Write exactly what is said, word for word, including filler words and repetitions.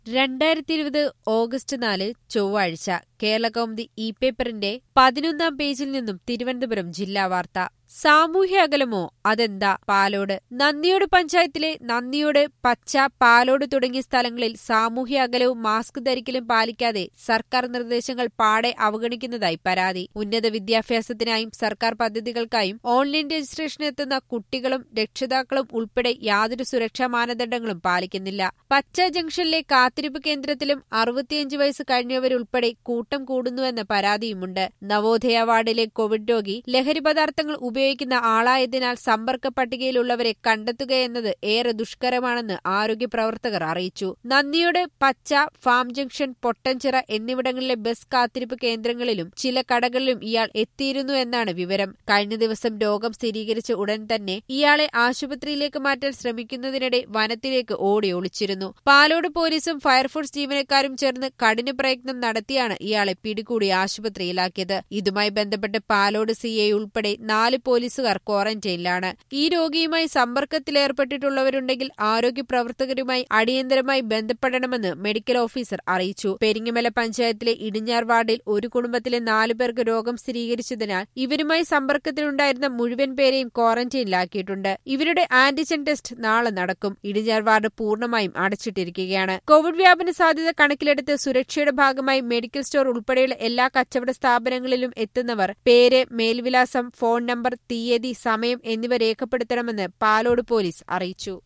രണ്ടായിരത്തി ഇരുപത് ഓഗസ്റ്റ് നാല് ചൊവ്വാഴ്ച കേരളകൗമുദി ഇ പേപ്പറിന്റെ പതിനൊന്നാം പേജിൽ നിന്നും തിരുവനന്തപുരം ജില്ലാ വാർത്ത. സാമൂഹ്യ അകലമോ അതെന്താ പാലോട്. നന്ദിയോട് പഞ്ചായത്തിലെ നന്ദിയോട്, പച്ച, പാലോട് തുടങ്ങിയ സ്ഥലങ്ങളിൽ സാമൂഹ്യ അകലവും മാസ്ക് ധരിക്കലും പാലിക്കാതെ സർക്കാർ നിർദ്ദേശങ്ങൾ പാടെ അവഗണിക്കുന്നതായി പരാതി. ഉന്നത വിദ്യാഭ്യാസത്തിനായും സർക്കാർ പദ്ധതികൾക്കായും ഓൺലൈൻ രജിസ്ട്രേഷനെത്തുന്ന കുട്ടികളും രക്ഷിതാക്കളും ഉൾപ്പെടെ യാതൊരു സുരക്ഷാ മാനദണ്ഡങ്ങളും പാലിക്കുന്നില്ല. പച്ച ജംഗ്ഷനിലെ കാത്തിരിപ്പ് കേന്ദ്രത്തിലും അറുപത്തിയഞ്ച് വയസ്സ് കഴിഞ്ഞവരുൾപ്പെടെ കൂട്ടം കൂടുന്നുവെന്ന പരാതിയുമുണ്ട്. നവോദയ വാർഡിലെ കോവിഡ് രോഗി ലഹരി പദാർത്ഥങ്ങൾ ഉപയോഗിക്കുന്ന ആളായതിനാൽ സമ്പർക്ക പട്ടികയിലുള്ളവരെ കണ്ടെത്തുകയെന്നത് ഏറെ ദുഷ്കരമാണെന്ന് ആരോഗ്യ പ്രവർത്തകർ അറിയിച്ചു. നന്ദിയോട്, പച്ച, ഫാം ജംഗ്ഷൻ, പൊട്ടൻചിറ എന്നിവിടങ്ങളിലെ ബസ് കാത്തിരിപ്പ് കേന്ദ്രങ്ങളിലും ചില കടകളിലും ഇയാൾ എത്തിയിരുന്നു എന്നാണ് വിവരം. കഴിഞ്ഞ ദിവസം രോഗം സ്ഥിരീകരിച്ച ഉടൻ തന്നെ ഇയാളെ ആശുപത്രിയിലേക്ക് മാറ്റാൻ ശ്രമിക്കുന്നതിനിടെ വനത്തിലേക്ക് ഓടി ഒളിച്ചിരുന്നു. പാലോട് പോലീസും ഫയർഫോഴ്സ് ജീവനക്കാരും ചേർന്ന് കഠിന പ്രയത്നം നടത്തിയാണ് ഇയാളെ പിടികൂടി ആശുപത്രിയിലാക്കിയത്. ഇതുമായി ബന്ധപ്പെട്ട് പാലോട് സി ഐ ഉൾപ്പെടെ നാല് പോലീസുകാർ ക്വാറന്റൈനിലാണ്. ഈ രോഗിയുമായി സമ്പർക്കത്തിലേർപ്പെട്ടിട്ടുള്ളവരുണ്ടെങ്കിൽ ആരോഗ്യ പ്രവർത്തകരുമായി അടിയന്തരമായി ബന്ധപ്പെടണമെന്ന് മെഡിക്കൽ ഓഫീസർ അറിയിച്ചു. പെരിങ്ങമല പഞ്ചായത്തിലെ ഇടിഞ്ഞാർ വാർഡിൽ ഒരു കുടുംബത്തിലെ നാലു പേർക്ക് രോഗം സ്ഥിരീകരിച്ചതിനാൽ ഇവരുമായി സമ്പർക്കത്തിലുണ്ടായിരുന്ന മുഴുവൻ പേരെയും ക്വാറന്റൈനിലാക്കിയിട്ടുണ്ട്. ഇവരുടെ ആന്റിജൻ ടെസ്റ്റ് നാളെ നടക്കും. ഇടിഞ്ഞാർ വാർഡ് പൂർണ്ണമായും അടച്ചിട്ടിരിക്കുകയാണ്. കോവിഡ് വ്യാപന സാധ്യത കണക്കിലെടുത്ത് സുരക്ഷയുടെ ഭാഗമായി മെഡിക്കൽ സ്റ്റോർ ഉൾപ്പെടെയുള്ള എല്ലാ കച്ചവട സ്ഥാപനങ്ങളിലും എത്തുന്നവർ പേര്, മേൽവിലാസം, ഫോൺ നമ്പർ, തീയതി, സമയം എന്നിവ രേഖപ്പെടുത്തണമെന്ന് പാലോട് പോലീസ് അറിയിച്ചു.